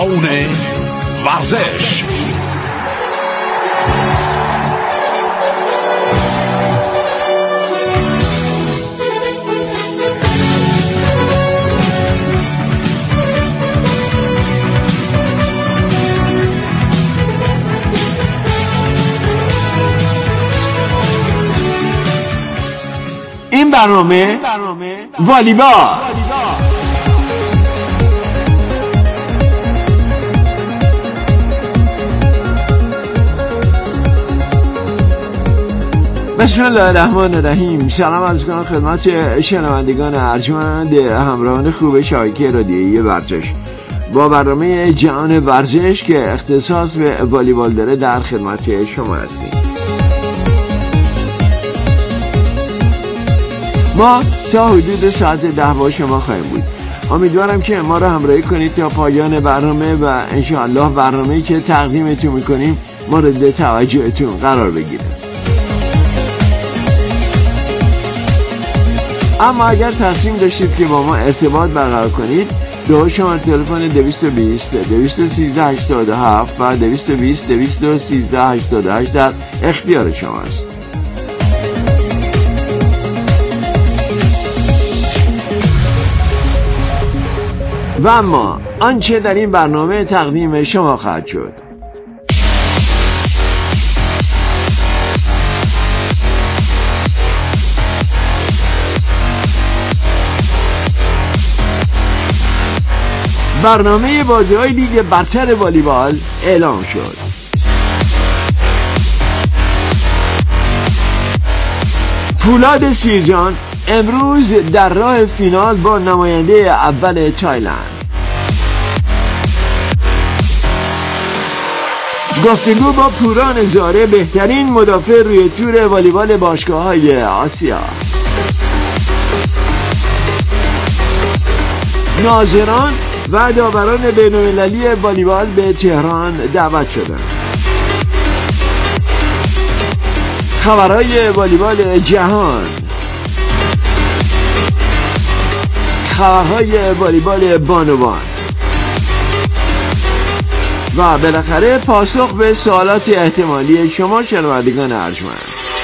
جهان ورزش. این برنامه والیبال. بسم الله الرحمن الرحیم. سلام عرض می‌کنم خدمت شنوندگان ارجمند همراهان خوب شبکه رادیویی ورزش. با برنامه جهان ورزش که اختصاص به والیبال داره در خدمت شما هستیم. ما تا حدود ساعت 10 با شما خواهیم بود. امیدوارم که ما را همراهی کنید تا پایان برنامه و انشاءالله برنامه‌ای که تقدیمتون میکنیم مورد توجهتون قرار بگیره. اما اگر تصمیم داشتید که با ما ارتباط برقرار کنید، به شماره تلفن 220 213 87 و 220 213 88 در اختیار شما است. و اما آنچه در این برنامه تقدیم شما خواهد شد: برنامه بازی‌های لیگ برتر والیبال اعلام شد. فولاد سیرجان امروز در راه فینال با نماینده اول تایلند. گفتگو با پوران زاره، بهترین مدافع روی تور والیبال باشگاه‌های آسیا. ناظران و داوران بین‌المللی والیبال به تهران دعوت شدند. خبرهای والیبال جهان، خبرهای والیبال بانوان و بالاخره پاسخ به سوالات احتمالی شما شنوندگان ارجمند.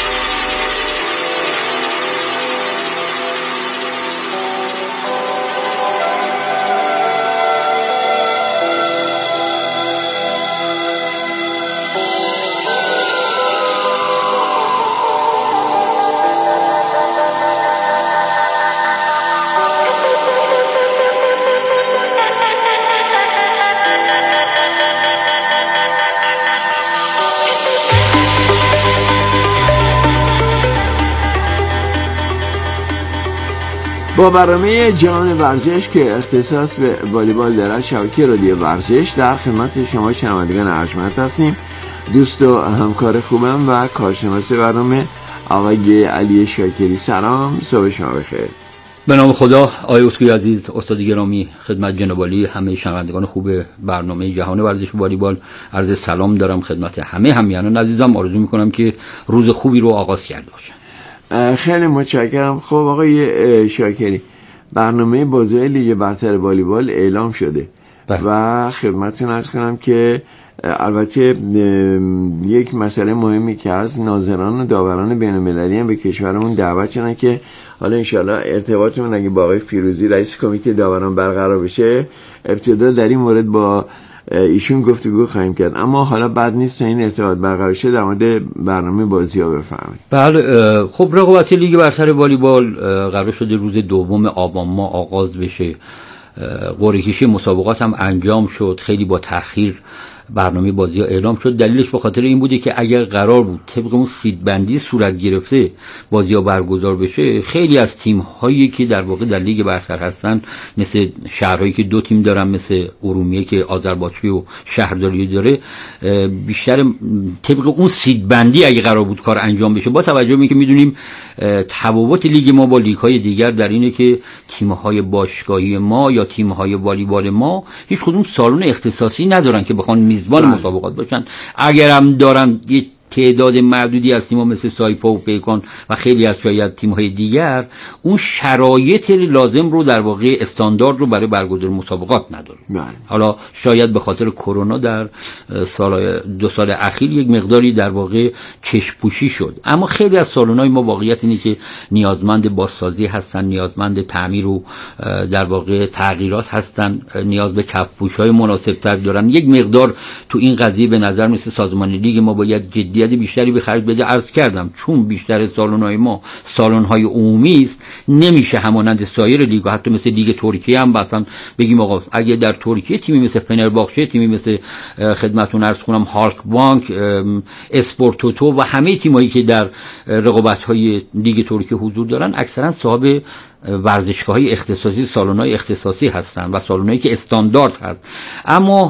با برنامه جهان ورزش که اختصاص به والیبال دارد، شبکه رادیو ورزش در خدمت شما شنوندگان ارجمند هستیم. دوست و همکار خوبم و کارشناس برنامه آقای علی شاکری. سلام، صبح شما بخیر. به نام خدا. آقای اتقی عزیز، استاد گرامی، خدمت جناب عالی، همه شنوندگان خوب برنامه جهان ورزش والیبال عرض سلام دارم خدمت همه همیهنان عزیزم. آرزو میکنم که روز خوبی رو آغاز کرده باشن. خیلی متشکرم. خب آقای شاکری، برنامه بازی‌های لیگ برتر والیبال اعلام شده و خدمتتون عرض کنم که البته یک مسئله مهمی که از ناظران و داوران بین‌المللی هم به کشورمون دعوت شدن که حالا انشالله ارتباطمون اگه با آقای فیروزی رئیس کمیته داوران برقرار بشه، ابتدا در این مورد با ایشون گفتگو خواهیم کرد. اما حالا بعد نیست تا این ارتباط برقرار شه در مورد برنامه بازی‌ها بفرمایید. بله، خب رقابت لیگ برتر والیبال قرار شده روز 2 آبان ماه آغاز بشه. قرعه کشی مسابقات هم انجام شد. خیلی با تأخیر برنامه بازی‌ها اعلام شد. دلیلش به خاطر این بوده که اگر قرار بود طبق اون سید بندی صورت گرفته بازی‌ها برگزار بشه، خیلی از تیم‌هایی که در واقع در لیگ برتر هستن، مثل شهرهایی که 2 تیم دارن، مثل ارومیه که آذربایجان و شهرداری داره، بیشتر طبق اون سید بندی اگه قرار بود کار انجام بشه، با توجه به اینکه می‌دونیم تفاوت لیگ ما با لیگ‌های دیگر در اینه که تیم‌های باشگاهی ما یا تیم‌های والیبال ما هیچ کدوم سالن اختصاصی ندارن که بخوان میزبان مسابقات باشن. اگر هم دارن، یه تعداد معدودی از تیم‌ها مثل سایپا و پیکان و خیلی از شاید تیم‌های دیگر اون شرایط لازم رو در واقع استاندارد رو برای برگزاری مسابقات نداره. حالا شاید به خاطر کرونا در دو سال اخیر یک مقداری در واقع چشم‌پوشی شد، اما خیلی از سالن‌های ما واقعیت اینه که نیازمند بازسازی هستن، نیازمند تعمیر و در واقع تغییرات هستن، نیاز به کف‌پوش‌های مناسب‌تر دارن. یک مقدار تو این قضیه به نظر مثل سازمان لیگ ما باید جدیت بیشتری به خرج بده. عرض کردم چون بیشتر سالن‌های ما سالن‌های عمومی است، نمیشه همانند سایر لیگ، حتی مثل لیگ ترکیه هم مثلا بگیم آقا اگه در ترکیه تیمی مثل فنرباخچه، تیمی مثل خدمتتون عرض کنم هالک بانک، اسپورتوتو و همه تیمایی که در رقابت‌های لیگ ترکیه حضور دارن اکثرا صاحب ورزشگاه‌های اختصاصی، سالن‌های اختصاصی هستند و سالن‌هایی که استاندارد هست. اما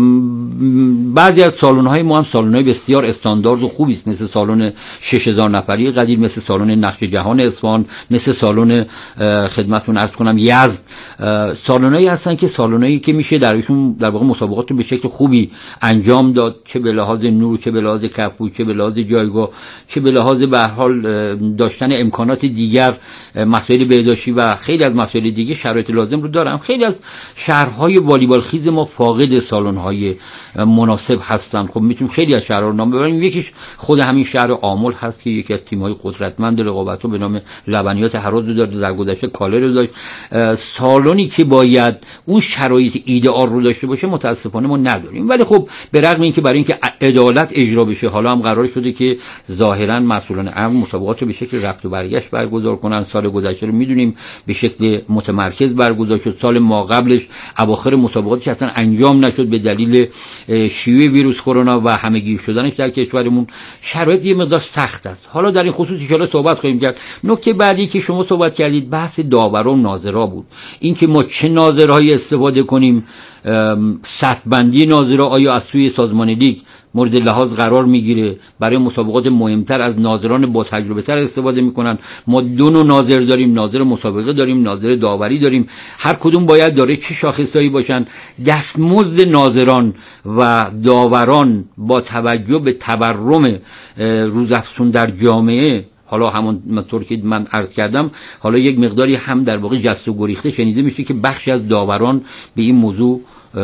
بعضی از سالن‌های ما هم سالن‌های بسیار استاندارد و خوبی است، مثل سالن 6000 نفری قدیم، مثل سالن نقش جهان اصفهان، مثل سالن خدمتتون عرض کنم یزد. سالن‌هایی هستن که سالن‌هایی که میشه درشون در واقع مسابقات رو به شکل خوبی انجام داد، چه به لحاظ نور، چه به لحاظ کفو، چه به لحاظ جایگاه، چه به لحاظ به هر حال داشتن امکانات دیگر، مسائل بهداشتی و خیلی از مسائل دیگه شرایط لازم رو دارم. خیلی از شهرهای والیبال خیز ما فاقد سالن‌های مناسب هستن. خب میتونیم خیلی از شهرها رو نام ببریم. یکیش خود همین شهر آمل هست که یکی از تیم‌های قدرتمند رقابت‌ها به نام لبنیات هرات رو داره، در گذشته کالر رو داشت. سالنی که باید اون شرایط ایدئال رو داشته باشه متاسفانه ما نداریم. ولی خب به رغم اینکه برای اینکه عدالت اجرا بشه حالا هم قرار شده که ظاهراً مسئولان امر مسابقات رو به شکل رفت و برگشت برگزار کنن. سال گذشته رو می‌دونیم به شکل متمرکز برگزار شد. سال ما قبلش اواخر مسابقاتش اصلا انجام نشد به دلیل شیوع ویروس کرونا و همه‌گیر شدنش در کشورمون. شرایط یه مقدار سخت است. حالا در این خصوص ان شاءالله صحبت خواهیم کرد. نکته بعدی که شما صحبت کردید بحث داوران و ناظرا بود. اینکه ما چه ناظرهایی استفاده کنیم، سطح بندی ناظرها آیا از سوی سازمان لیگ مورد لحاظ قرار میگیره؟ برای مسابقات مهمتر از ناظران با تجربه تر استفاده میکنن. ما دو نوع ناظر داریم، ناظر مسابقه داریم، ناظر داوری داریم. هر کدوم باید داره چه شاخصایی باشن. دستمزد ناظران و داوران با توجه به تورم روزافزون در جامعه، حالا همونطور که من عرض کردم، حالا یک مقداری هم در واقع جست و گریخته شنیده میشه که بخشی از داوران به این موضوع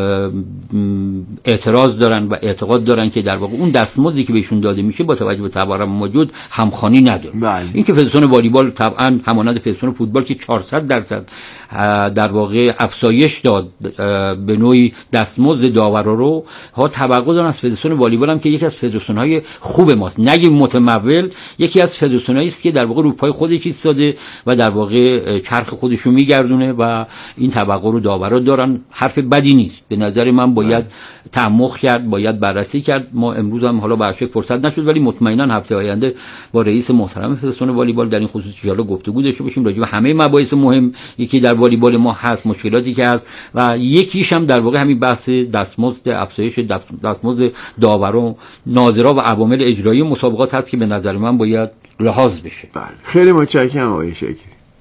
اعتراض دارن و اعتقاد دارن که در واقع اون دستمزدی که بهشون داده میشه با توجه به تورم موجود همخوانی نداره. این که فدراسیون والیبال طبعا همانند فدراسیون فوتبال که 400% در واقع افزایش داد به نوعی دستمزد داورا رو، ها توقع دارن از فدراسیون والیبال هم که یکی از فدراسیون‌های خوب ماست، نگیم متمول، یکی از فدراسیونایی است که در واقع رو پای خودش ایستاده و در واقع چرخ خودش رو میگردونه و این توقع رو داورا دارن. حرف بدی نیست. به نظر من باید تعمق کرد، باید بررسی کرد. ما امروز هم حالا برشک فرصت نشد ولی مطمئنا هفته آینده با رئیس محترم فدراسیون والیبال در این خصوص ان شاءالله گفتگو داشته باشیم راجع به همه مباحث مهم یکی در والیبال ما هست، مشکلاتی که هست و یکیش هم در واقع همین بحث دستمزد، افزایش دستمزد داوران، ناظرا و عوامل اجرایی مسابقات هست که به نظر من باید لحاظ بشه. بله خیلی متشکرم آقای شکری.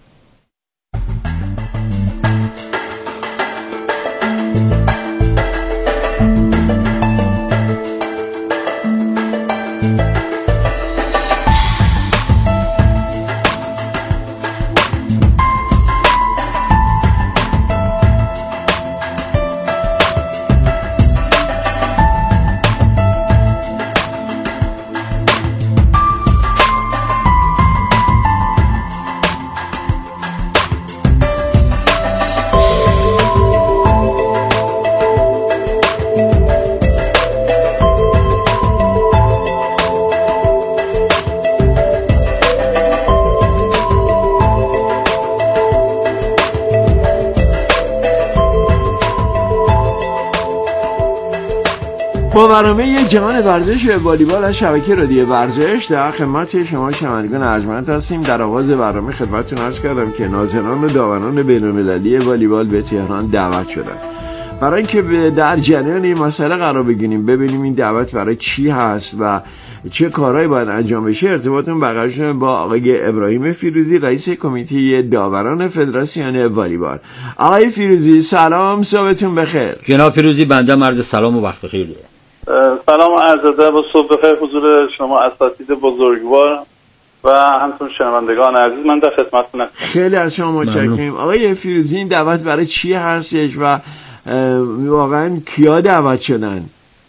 با برنامه جهان ورزش والیبال از شبکه رادیو ورزش در خدمت شما شنوندگان ارجمند هستیم. در آغاز برنامه خدمتتون عرض کردم که ناظران و داوران بین‌المللی والیبال به تهران دعوت شدند برای اینکه در جریان این مسئله قرار بگیریم، ببینیم این دعوت برای چی هست و چه کارهایی باید انجام بشه. ارتباطمون برقرار شده با آقای ابراهیم فیروزی، رئیس کمیته داوران فدراسیون والیبال. آقای فیروزی سلام، صبحتون بخیر. جناب فیروزی، بنده عرض سلام و وقت بخیر دارم. سلام عرض ادب و صبح بخیر حضور شما اساتید بزرگوار و همچنین شنوندگان عزیز. من در خدمتتونم. خیلی از شما متشکرم. آقای فیروزی، این دعوت برای چی هستش و واقعا کیا دعوت شدن؟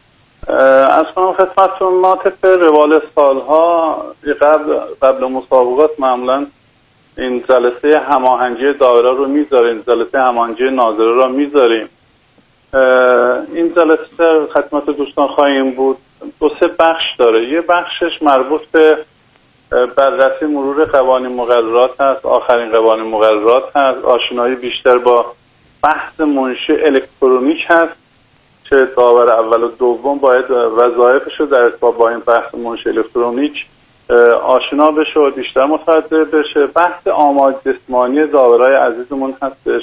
از کنم خدمتتون، ما طبق روال سالها قبل مسابقات معمولا این جلسه هماهنگی داوره رو میذاریم، جلسه هماهنگی ناظره رو میذاریم. این جلسه خدمت دوستان خواهیم بود. 2-3 بخش داره. یه بخشش مربوط به بررسی مرور قوانین مقررات هست، آخرین قوانین مقررات هست، آشنایی بیشتر با بحث منشی الکترونیک هست که داور اول و دوم باید وظایفش رو در ارتباط با این بحث منشی الکترونیک آشنا بشه و بیشتر متوجه بشه. بحث آماج جسمانی داورای عزیزمون هستش،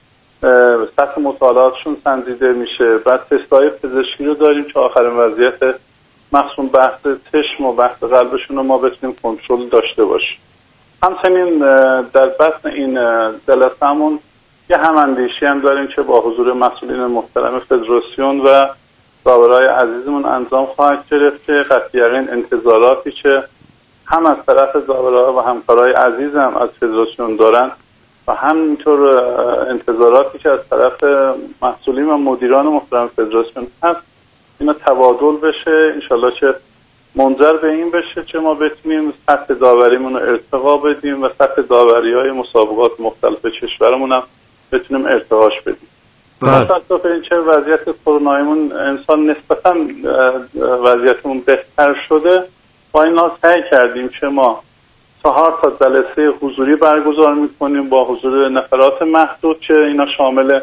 سطح مطالعاتشون سنجیده میشه. بعد تستای پزشکی رو داریم که آخرین وضعیت مخصوص بحث چشم و بحث قلبشون رو ما بتونیم کنترل داشته باشیم. همچنین در بطن این جلسه‌مون یه هماندیشی هم داریم که با حضور مسئولین محترم فدراسیون و داورای عزیزمون انجام خواهد گرفت که قطعی یقین انتظاراتی که هم از طرف داورها و همکارای عزیزم از فدراسیون دارن و همینطور انتظاراتی که از طرف مسئولین و مدیران محترم فدراسیون هست اینا تبادل بشه، انشالله که منجر به این بشه که ما بتونیم سطح داوریمون رو ارتقا بدیم و سطح داوری‌های مسابقات مختلف کشورمون هم بتونیم ارتقاش بدیم. متأسفانه این چه وضعیت کرونایمون انسان نسبتاً وضعیتمون بهتر شده، با اینا سعی کردیم که ما 4 تا جلسه حضوری برگزار میکنیم با حضور نفرات محدود که اینا شامل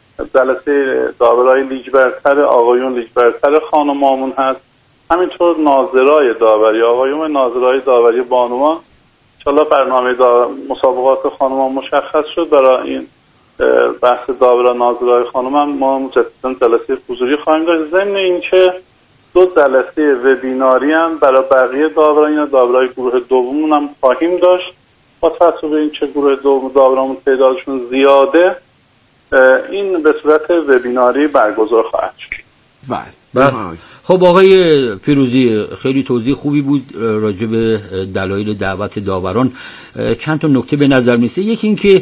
جلسه داورای لیگ برتر آقایون، لیگ برتر خانمامون هست، همینطور ناظرای داوری آقایون، ناظرای داوری بانوان. انشالله برنامه مسابقات خانمان مشخص شد. برای این بحث داورا ناظرای خانم ما مجددا جلسه حضوری خواهیم داشت. ضمن اینکه 2 جلسه وبیناری هم برای بقیه داوران یا داورای گروه دوممون هم خواهیم داشت. با توجه به اینکه گروه دوم داورامون تعدادشون زیاده، این به صورت وبیناری برگزار خواهد شد. بله. خب آقای فیروزی، خیلی توضیح خوبی بود راجع به دلایل دعوت داوران. چند تا نکته به نظر میسه. یکی این که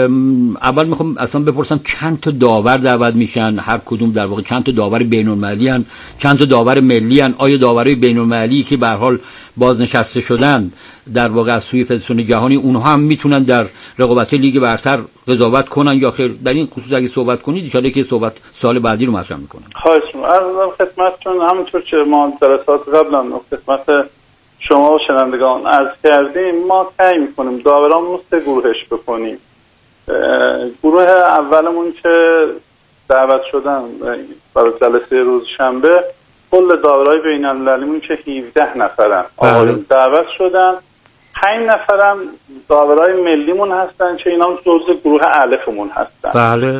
اول میخوام اصلا بپرسم چند تا داور دعوت میشن، هر کدوم در واقع چند تا داور بین‌المللی ان، چند تا داور ملی ان؟ آیا داورای بین‌المللی که به هر حال بازنشسته شدن در واقع از سوی فدراسیون جهانی اونها هم میتونن در رقابت لیگ برتر قضاوت کنن یا خیر؟ در این خصوص اگه صحبت کنید ان شاءالله که صحبت سال بعدی رو مطرح میکنن. خواهش می‌کنم. عرض خدمتتون همونطور که ما جلسات قبلا خدمت شما و شنوندگان عرض کردیم، ما سعی می‌کنیم داورامون 3 گروهش بکنیم. گروه اولمون که دعوت شدن برای جلسه روز شنبه، کل داورای بین‌المللیمون که 17 نفرن آقایون دعوت شدن. 5 نفرم داورای ملیمون هستن که اینا جزء گروه الفمون هستن. بله.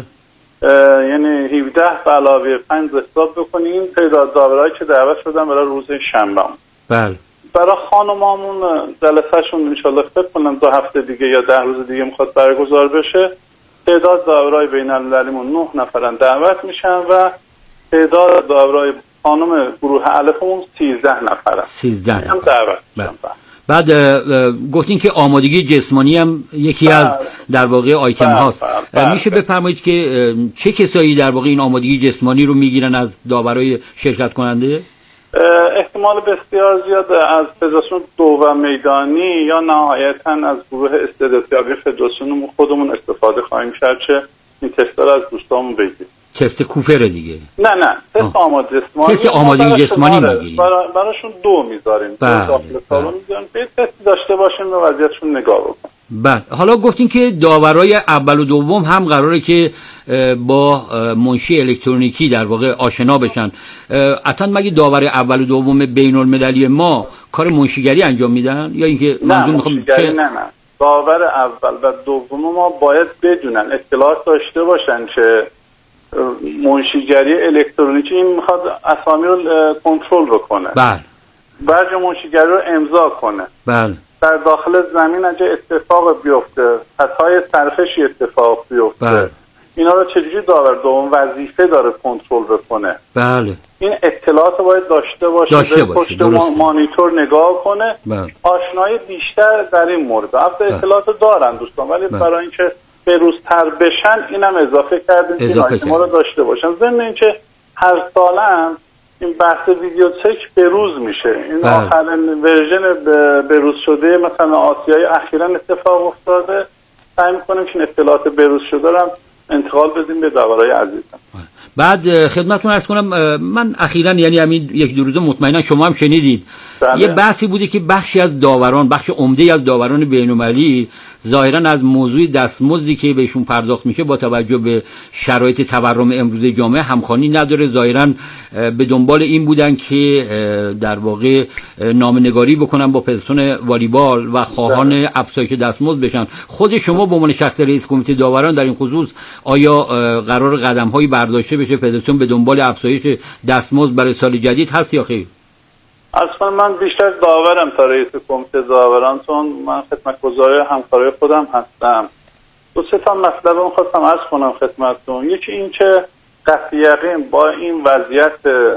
یعنی 17 به علاوه 5 حساب بکنیم تعداد داورایی که دعوت شدن برای روز شنبه. بله. برای خانمامون جلسه‌شون انشالله فکر کنم 2 هفته دیگه یا 10 روز دیگه میخواد برگزار بشه. تعداد داورای بین‌المللیمون 9 نفرن دعوت میشن و تعداد داورای خانم گروه الفمون 13 نفرن. 13 هم دعوت میشن. بعد گفتین که آمادگی جسمانی هم یکی از در واقع آیتم هاست. میشه بفرمایید که چه کسایی در واقع این آمادگی جسمانی رو میگیرن از داورای شرکت کننده؟ احتمال بسیار زیاد از فدراسیون دو و میدانی یا نهایتاً از گروه استعدادیابی فدراسیون خودمون استفاده خواهیم کرد که این تست رو از دوستامون بگیریم. تست کوفر دیگه؟ نه تست آمادگی جسمانی. تست آمادگی جسمانی میگیریم. براشون 2 میذاریم. داخل سالن میذاریم. به تست داشته باشیم و وضعیتشون نگاه بکنیم. بله. حالا گفتین که داورای اول و دوم هم قراره که با منشی الکترونیکی در واقع آشنا بشن. اصلا مگه داور اول و دوم بین‌المللی ما کار منشیگری انجام میدن یا اینکه منظور میخوام نه داور اول و دوم ما باید بدونن، اطلاعات داشته باشن که منشیگری الکترونیکی این میخواد اسامی رو کنترل بکنه. بله. برج منشیگری رو امضا کنه. بله. در داخل زمین اگه اتفاق بیفته، خطای صرفشی اتفاق بیفته، اینا رو چجوری داور دوم وظیفه داره کنترل بکنه؟ بله. این اطلاعات باید داشته باشه پشت مانیتور نگاه کنه. آشنایی بیشتر در این مورد. البته اطلاعات دارن دوستان، ولی برای اینکه بروزتر بشن اینم اضافه کردیم که ما رو داشته باشن. ضمن اینکه هر ساله این بحث ویدیو چک بروز میشه. این آخرین ورژن بروز شده مثلا آسیای اخیراً اتفاق افتاده. سعی می‌کنیم که اطلاعات بروز شده رو هم انتقال بدیم به داورای عزیزم. بعد خدمتتون عرض کنم من اخیراً یعنی همین یک دو روزه مطمئنا شما هم شنیدید یه بحثی بوده که بخشی از داوران، بخش عمده از داوران بین‌المللی ظاهراً از موضوع دستمزدی که بهشون پرداخت میشه با توجه به شرایط تورم امروز جامعه همخوانی نداره. ظاهراً به دنبال این بودن که در واقع نامه‌نگاری بکنن با فدراسیون والیبال و خواهان افزایش دستمزد بشن. خود شما به عنوان شخص رئیس کمیته داوران در این خصوص آیا قرار قدم‌هایی برداشته بشه فدراسیون به دنبال افزایش دستمزد برای سال جدید هست یا خیر؟ اصلا من بیشتر داورم تا رئیس کمیته داوران، چون من خدمتگزار همکارای خودم هستم. دو سه تا مطلب رو خواستم عرض کنم خدمتتون. یکی این که قطع یقین با این وضعیت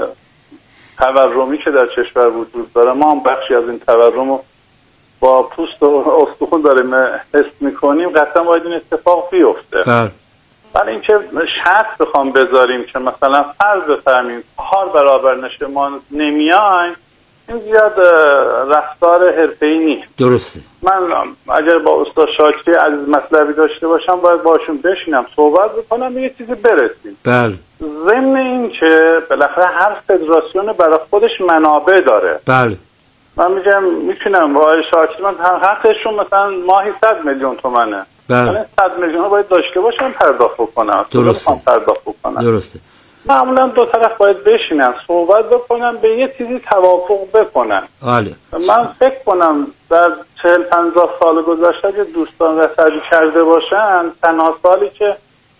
تورمی که در کشور وجود داره، ما هم بخشی از این تورم رو با پوست و استخوان داریم حس میکنیم، قطعا باید این اتفاق بیفته. ولی اینکه شرط بخوام بذاریم که مثلا فرض بفرماییم 4 برابر نشه ما نمیایم، این زیاد رفتار حرفه‌ای نیست. درسته. من اگر با استاد شاکری عزیز مطلبی داشته باشم باید باشون بشینم صحبت بکنم به یه چیزی برسیم. بله. ضمن این که بالاخره هر فدراسیون برای خودش منابع داره. بله. من میگم میتونم با آقای شاکری من حقشون مثلا ماهی 100 میلیون تومنه. بله. 100 میلیون باید داشته باشم پرداخت بکنم. درسته. پرداخت بکنم. درسته. معمولا دو طرف باید بشینن صحبت بکنن به یه چیزی توافق بکنن. بله. من فکر کنم در 40-50 سال گذشته که دوستان رسیدگی کرده باشن، تنها سالی که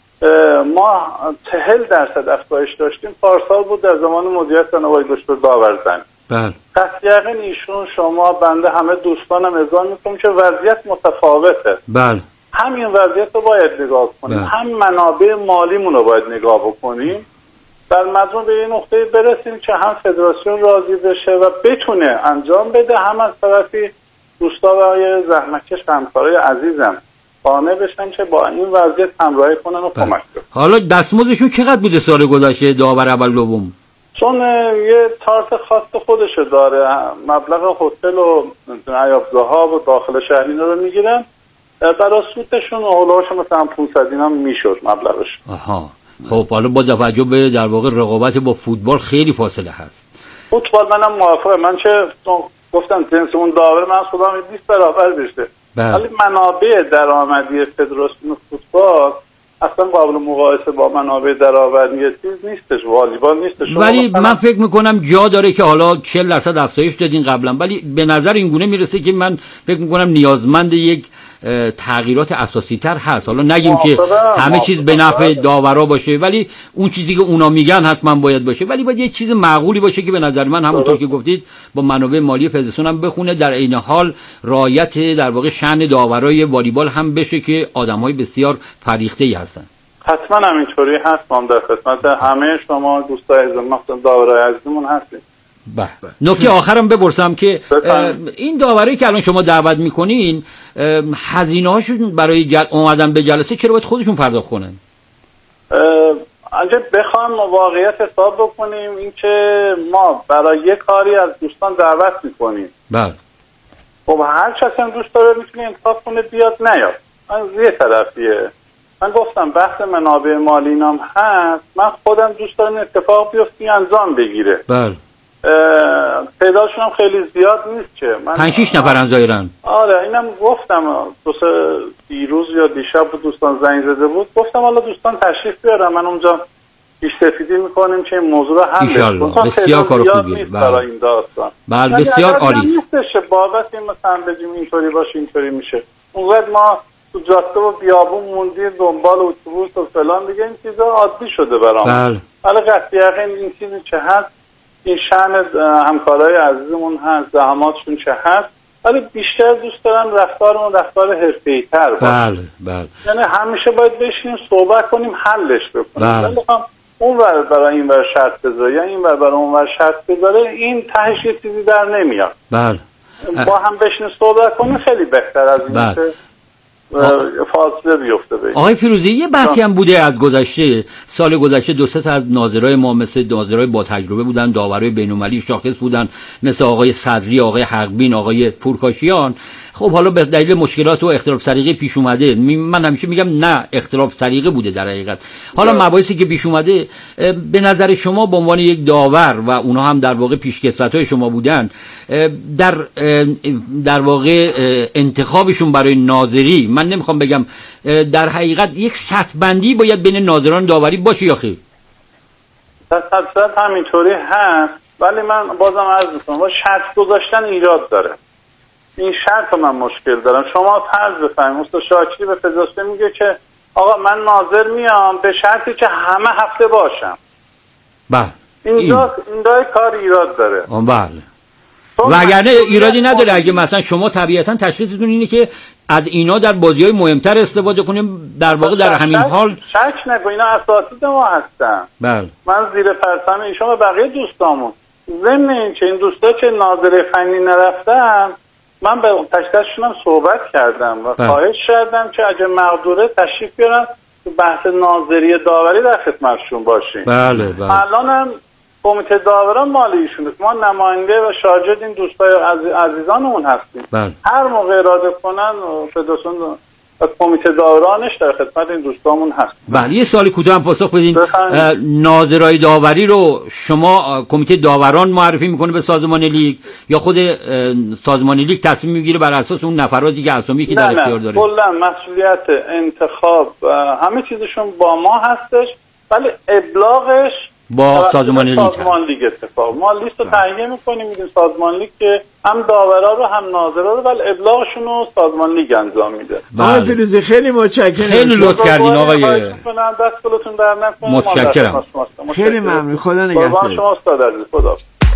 ما 40% افزایش داشتیم پارسال بود در زمان مدیریت جناب دکتر داورزنی. بله. قطع یقین ایشون، شما، بنده، همه دوستانم اذعان میکنم که وضعیت متفاوته. بله. همین وضعیت رو باید نگاه کنیم. هم منابع مالیمون رو باید نگاه بکنیم. در مجموع به این نقطه برسیم که هم فدراسیون راضی بشه و بتونه انجام بده، هم از طرفی دوستا و زحمتکش همکارای عزیزم قانع بشن که با این وضعیت همراهی کنن و کمک کنن. حالا دستمزدشون چقدر بوده سال گذشته داور اول دوم؟ چون یه تارت خاص خودشو داره، مبلغ هتل و عیاب ذهاب و داخل شهری رو میگیرن، برای سودشون هولوش مثلا 500 اینا میشد مبلغش. آها. خب حالا با توجه به در واقع رقابت با فوتبال خیلی فاصله هست. فوتبال منم موافقم. من چه گفتم جنس اون داور من خودم 20 برابر بشه. ولی منابع درآمدی فدراسیون فوتبال اصلا قابل مقایسه با منابع درآمدی چیز نیستش، والیبال نیستش. ولی من فکر میکنم جا داره که حالا 40% افزایش دادین قبلا، ولی به نظر این گونه میرسه که من فکر میکنم نیازمند یک تغییرات اساسی تر هست. حالا نگیم که همه چیز به نفع داورا باشه، ولی اون چیزی که اونا میگن حتما باید باشه، ولی باید یک چیز معقولی باشه که به نظر من همونطور که گفتید با منابع مالی فدراسیون هم بخونه، در عین حال رعایت در واقع شأن داورای والیبال هم بشه که آدمای بسیار فریخته‌ای هستن. حتما همینطوری هست. ما در خدمت همه شما دوستای عزیزم مثلا داورای عزیزمون هستیم. بله. نکته آخرم بپرسم که این داوری که الان شما دعوت میکنین هزینه‌هاشون برای اومدن به جلسه چرا باید خودشون پرداخت کنن؟ اگه بخوام واقعیت حساب بکنیم این که ما برای یک کاری از دوستان دعوت میکنیم. بله. خب هر کسی هم دوست داره میتونه انتخاب کنه بیاد نیاد. از یه طرفیه. من گفتم بحث منابع مالی نام هست. من خودم دوست دارم اتفاق بیفته انجام بگیره. بله. تعدادشون هم خیلی زیاد نیست که من 5-6 نفرن ظاهرن. آره اینم گفتم دیروز یا دیشب دوستان زنگ زده بود، گفتم حالا دوستان تشریف بیارن، من اونجا پیش سفیدی میکنیم که این موضوع رو حل کنیم. بسیار کار خوبیه برای این داستان. بله بسیار عالی. نیستش بابت این مثلا بگیم اینطوری باشه اینطوری میشه. اونقدر ما تو جاده و بیابون موندیم دنبال اتوبوس و فلان دیگه، این چیزا عادی شده برام. بله. حالا قطعی یقین این چیزی که هست، این شأن همکارای عزیزمون هست، زحماتشون چه هست، ولی بیشتر دوست دارم رفتارمون رفتار حرفه‌ای‌تر باشه. بله. یعنی همیشه باید بشینیم صحبت کنیم حلش بکنیم. بله. من میخوام اون ور برای این ور شرط بذاره یا این ور برای اون ور شرط بذاره، این تهش یه چیزی در نمیاد. بله. با هم بشین صحبت کنیم خیلی بهتر از این که فاصله بیفته بین. آقای فیروزی یه بحثی هم بوده از گذشته، سال گذشته 2-3 تا از ناظرای ما مثل ناظرای با تجربه بودن، داورای بین‌المللی شاخص بودن، مثل آقای صدری، آقای حقبین، آقای پورکاشیان. خب حالا به دلیل مشکلات و اختلاف سلیقه پیش اومده، من همیشه میگم نه، اختلاف سلیقه بوده در حقیقت. حالا مباحثی که پیش اومده، به نظر شما به عنوان یک داور و اونها هم در واقع پیشکسوت‌های شما بودن، در واقع انتخابشون برای ناظری، من نمیخوام بگم در حقیقت یک سطح بندی باید بین ناظران داوری باشه یا خیر؟ در صورت همینطوری هست، ولی من بازم عرض میکنم با شرط گذاشتن ایراد داره. این شرط من مشکل دارم. شما فرض بفرمایید استاد شاکری به فضاسته میگه که آقا من ناظر میام به شرطی که همه هفته باشم. بله. این کار ایراد داره. بله. وگرنه ایرادی نداره اگه مثلا شما طبیعتا تشخیصتون اینه که از اینا در بازی‌های مهمتر استفاده کنیم، در واقع در همین حال شک نکن اینا اساتید ما هستن. بله. من زیر پرچم ایشون و بقیه دوستامون ضمن اینکه این دوستا که ناظر فنی نرفتن، من به تشکیلشون هم صحبت کردم و خواهش کردم که اگه مقدوره تشریف بیارن تو بحث ناظری داوری در خدمتشون باشیم. بله بله. الان هم کمیته داوران مال ایشونه، ما نماینده و شاگرد این دوستای عزیزانمون هستیم. بله. هر موقع اراده کنن فدراسیون و کمیته داورانش در خدمت این دوستامون هست. بله. یه سوالی کوتاه هم پاسخ بدین. ناظرای داوری رو شما کمیته داوران معرفی میکنه به سازمان لیگ یا خود سازمان لیگ تصمیم میگیره بر اساس اون نفراتی که اسامی که در اختیار داره؟ کلا مسئولیت انتخاب همه چیزشون با ما هستش، ولی ابلاغش با سازمان لیگ اتفاق. ما لیست رو تهیه میکنیم، میگیم سازمان لیگ که هم داورا رو هم ناظرا رو، ولی ابلاغشون رو سازمان لیگ انجام میده. آقای فیروزی خیلی متشکرم، خیلی لطف کردین آقای، دستتون در نکنه. متشکرم، خیلی ممنون، خدا نگهدار شما استاد عزیز. خدا.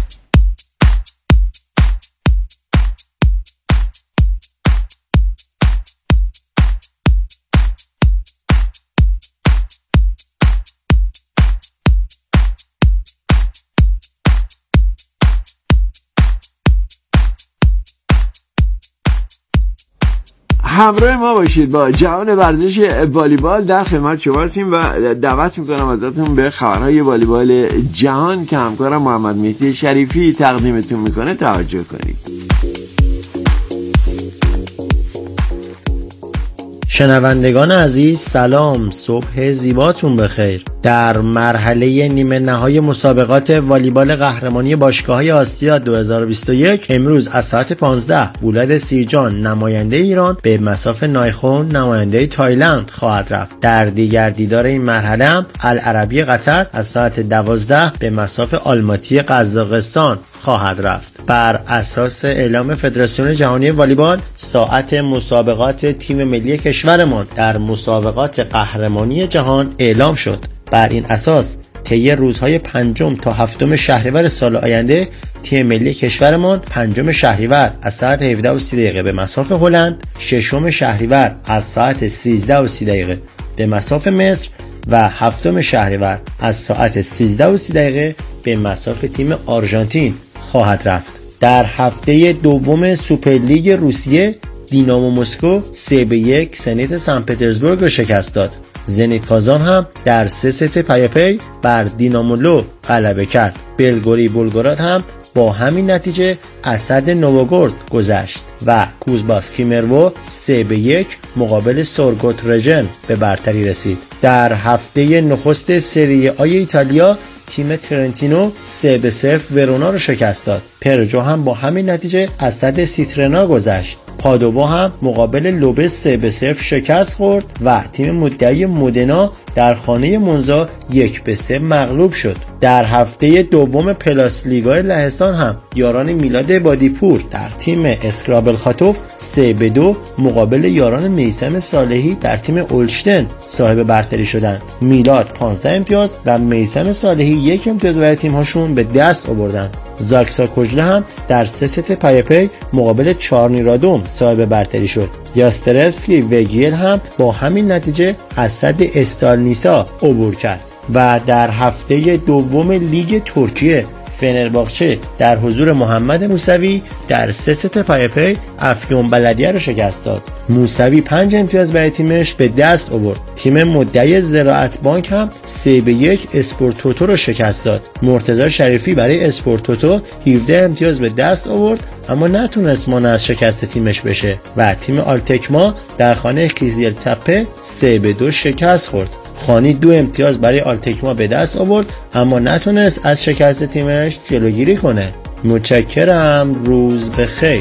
همراه ما باشید با جهان ورزش والیبال. در خدمت شما هستیم و دعوت میکنم ازتون به خبرهای والیبال جهان که همکارم محمد مهدی شریفی تقدیمتون میکنه توجه کنید. شنوندگان عزیز سلام، صبح زیباتون بخیر. در مرحله نیمه نهایی مسابقات والیبال قهرمانی باشگاه‌های آسیا 2021 امروز از ساعت 15 ولاد سیرجان نماینده ایران به مصاف نایخون نماینده تایلند خواهد رفت. در دیگر دیدار این مرحله هم العربی قطر از ساعت 12 به مصاف آلماتی قزاقستان خواهد رفت. بر اساس اعلام فدراسیون جهانی والیبال ساعت مسابقات تیم ملی کشورمان در مسابقات قهرمانی جهان اعلام شد. بر این اساس طی روزهای 5 تا 7 شهریور سال آینده تیم ملی کشورمان 5 شهریور از ساعت 17:30 به مصاف هلند، 6 شهریور از ساعت 13:30 به مصاف مصر و 7 شهریور از ساعت 13:30 به مصاف تیم آرژانتین خواهد رفت. در هفته دوم سوپرلیگ روسیه دینامو مسکو 3-1 زنیت سن پترزبورگ را شکست داد. زنیت کازان هم در 3 ست پیاپی بر دینامولو غلبه کرد. بلگراد هم با همین نتیجه از صد نووگورد گذشت و کوزباس کیمرو 3-1 مقابل سورگوت رژن به برتری رسید. در هفته نخست سری آ ایتالیا تیم ترنتینو 3-0 ورونا رو شکست داد. پرجو هم با همین نتیجه از صد سیترنا گذشت. پادووا هم مقابل لوبس 3-0 شکست خورد و تیم مدعی مودنا در خانه مونزا 1-3 مغلوب شد. در هفته دوم پلاس لیگای لهستان هم یاران میلاد بادیپور در تیم اسکرابل خاتوف 3-2 مقابل یاران میثم صالحی در تیم اولشتن صاحب برتری شدند. میلاد 15 امتیاز و میثم صالحی 1 امتیاز برای تیم هاشون به دست آوردند. زاکسا کوجله هم در 3 ست پیاپی مقابل چارنیرادوم صاحب برتری شد. یاسترفسکی و گیل هم با همین نتیجه از صد استالنیسا عبور کرد. و در هفته دوم لیگ ترکیه فنرباغچه در حضور محمد موسوی در 3 ست پای پی افیون بلدیه رو شکست داد. موسوی 5 امتیاز برای تیمش به دست آورد. تیم مدعی زراعت بانک هم 3-1 اسپورتوتو رو شکست داد. مرتضی شریفی برای اسپورتوتو 17 امتیاز به دست آورد اما نتونست مانع از شکست تیمش بشه و تیم آلتکما در خانه کیزیل تپه 3-2 شکست خورد. خانی 2 امتیاز برای آلتکما به دست آورد اما نتونست از شکست تیمش جلوگیری کنه. متشکرم، روز بخیر.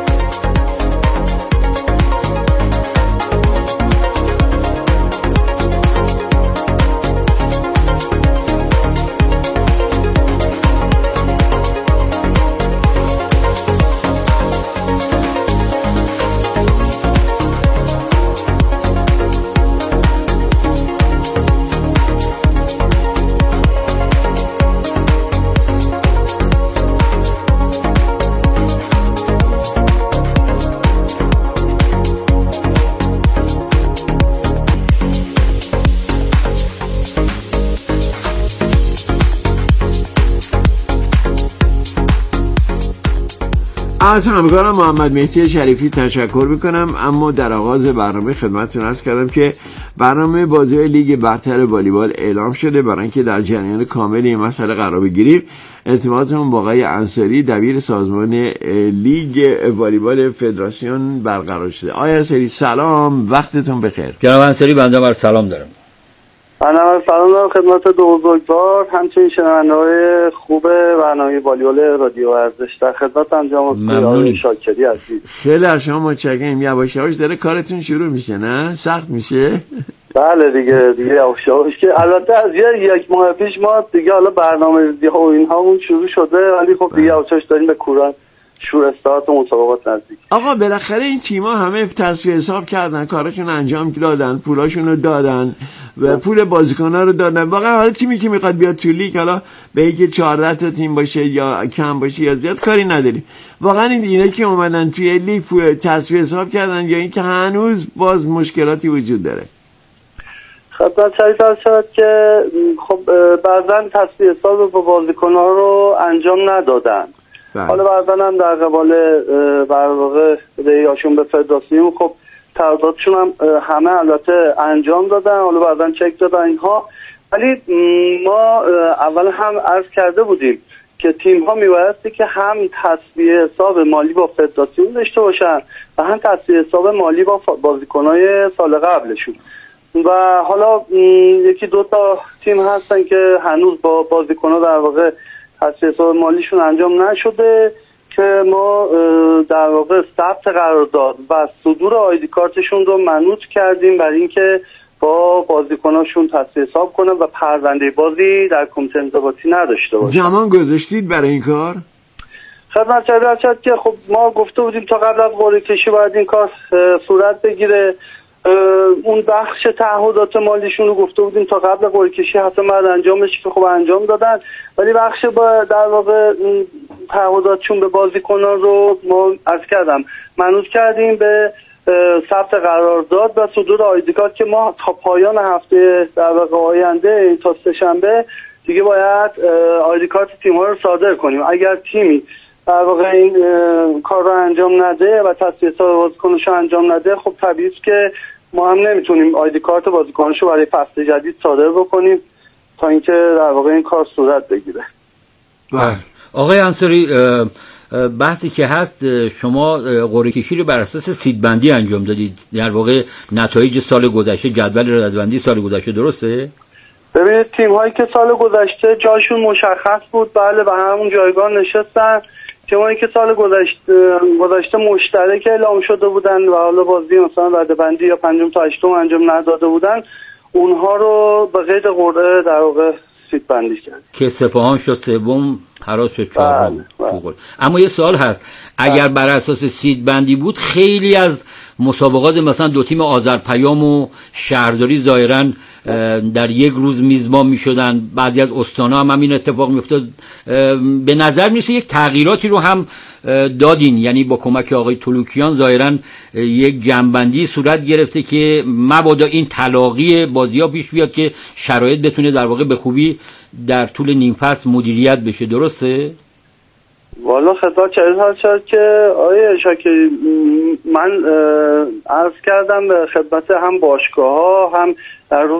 از همکارم محمد مهدی شریفی تشکر میکنم. اما در آغاز برنامه خدمتتون عرض کردم که برنامه بازی لیگ برتر والیبال اعلام شده. برای اینکه در جریان کامل این مسئله قرار بگیریم ارتباطمون با آقای انصاری دبیر سازمان لیگ والیبال فدراسیون برقرار شده. آقای انصاری سلام، وقتتون بخیر. جناب انصاری بنده بر سلام دارم. من سلام دارم خدمت دو بزرگوار، همچنین شنونده‌های خوب برنامه والیبال رادیو ورزش. در خدمتم جناب شاکری عزیز. خیلی از شما متشکرم. یواش یواش داره کارتون شروع میشه، نه؟ سخت میشه؟ بله دیگه یواش یواش که البته از یک ماه پیش ما دیگه حالا برنامه‌ریزی ها و اینهامون شروع شده، ولی خب دیگه یواش یواش داریم به کوران شروع استارت و مسابقات نزدیک. آقا بالاخره این تیم‌ها همه تصفیه حساب کردن، کارشون انجام دادن، پولاشون رو دادن و پول بازیکن‌ها رو دادن. واقعا حالا تیمی که میخواد بیاد تو لیگ، حالا به اینکه 14 تا تیم باشه یا کم باشه یا زیاد کاری نداریم. واقعا اینا که اومدن توی لیگ پول تصفیه حساب کردن یا اینکه هنوز باز مشکلاتی وجود داره؟ خدمت شریف شد که خب بعضن تصفیه حساب با بازیکن‌ها رو انجام ندادن. حالا بعضا هم در قبال در واقع ریاشون به فدراسیون خب تعهداتشون هم همه البته انجام دادن، حالا بعضا چک دادن اینها. ولی ما اول هم عرض کرده بودیم که تیم ها میبایستی که هم تصفیه حساب مالی با فدراسیون داشته باشن و هم تصفیه حساب مالی با بازیکنهای سال قبلشون. و حالا یکی دو تا تیم هستن که هنوز با بازیکنها در واقع تصفیه حساب مالیشون انجام نشده که ما در واقع ثبت قرارداد و صدور آیدی کارتشون رو منوط کردیم برای اینکه با بازیکناشون تصفیه حساب کنن و پرونده بازی در کمیته انضباطی نداشته باشن. زمان گذاشتید برای این کار؟ خدمت شد که خب ما گفته بودیم تا قبل از قرعه کشی باید این کار صورت بگیره. اون بخش تعهدات مالیشون رو گفته بودیم تا قبل قرعه کشی حتما باید انجام بشه که خب انجام دادن، ولی بخش با در واقع تعهداتشون به بازیکنان رو ما عرض کردم منوط کردیم به ثبت قرارداد و صدور آیدی کارت که ما تا پایان هفته در واقع آینده تا سه‌شنبه دیگه باید آیدی کارت تیم‌ها رو صادر کنیم. اگر تیمی در واقع این کار رو انجام نده و تصفیه حساب بازیکنش رو انجام نده، خب طبیعیه که ما هم نمیتونیم آیدی کارت بازیکنش رو برای فصل جدید صادر بکنیم تا اینکه در واقع این کار صورت بگیره. آقای انصاری، بحثی که هست شما قرعه کشی رو بر اساس سیدبندی انجام دادید، در واقع نتایج سال گذشته، جدول ردبندی سال گذشته، درسته؟ ببینید تیم هایی که سال گذشته جاشون مشخص بود بله به همون جایگاه نشستن. تیمایی که سال گذشته مشترک اعلام شده بودن و حالا بازی مثلا ردبندی یا پنجم تا هشتم انجام نداده بودن، اونها رو به قید قرعه در واقع سیدبندی کرد که سپاهان شد سوم، هراس شد چهارم. اما یه سوال هست، اگر بر اساس سیدبندی بود خیلی از مسابقات مثلا دو تیم آذرپیام و شهرداری ظاهرا در یک روز میزبان میشدن، بعضی از استان‌ها هم همین اتفاق میافتاد. به نظر میرسه یک تغییراتی رو هم دادین، یعنی با کمک آقای تلوکیان ظاهرا یک جنبندی صورت گرفته که مبادا این تلاقی بازی‌ها پیش بیاد که شرایط بتونه در واقع به خوبی در طول نیم فصل مدیریت بشه. درسته؟ والا خدمت چه شد که آیه شاکری، من عرض کردم به خدمت هم باشگاه‌ها هم در